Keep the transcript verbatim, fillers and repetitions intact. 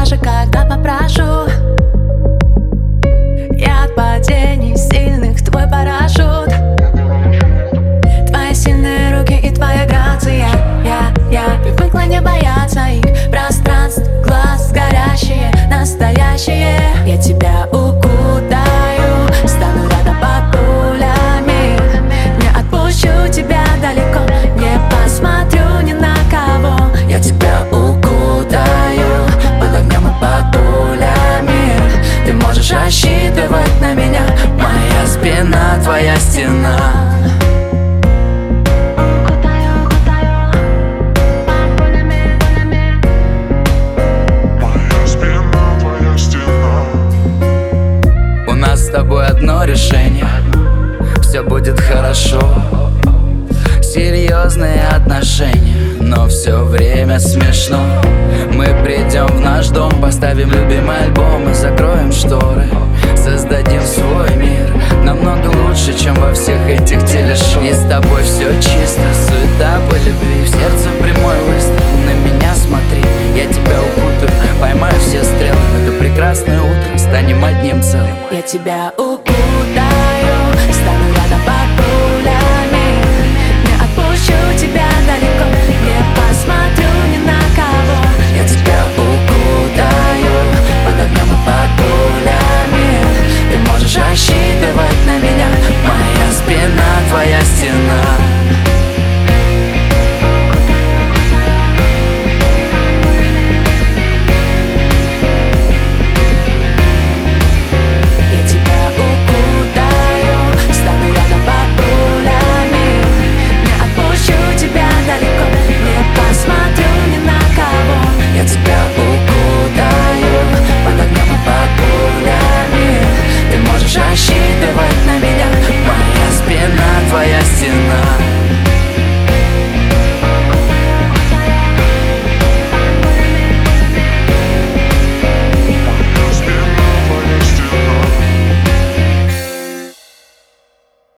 даже когда попрошу. Я от падений сильных твой парашют. Твои сильные руки и твоя грация. Я, я привыкла не бояться их пространств, глаз горящие, настоящие. Я тебя укутаю, стану рядом под пулями. Не отпущу тебя далеко, не посмотрю ни на кого. Я тебя укутаю под огнем и под пулями. Ты можешь рассчитывать на меня, моя спина, твоя стена. С тобой одно решение, все будет хорошо. Серьезные отношения, но все время смешно. Мы придем в наш дом, поставим любимый альбом и закроем шторы. Создадим свой мир, намного лучше, чем во всех этих телешоу. И с тобой все чисто, суета по любви, в сердце прямой выстрел. На меня смотри, я тебя укутаю, поймаю все стрелы. Это прекрасное утро, станем одним целым. Я тебя укутаю, стану рядом под пулями. Не отпущу тебя далеко, не посмотрю ни на кого. Я тебя укутаю под огнем и под пулями. Ты можешь рассчитывать на меня, моя спина, твоя стена.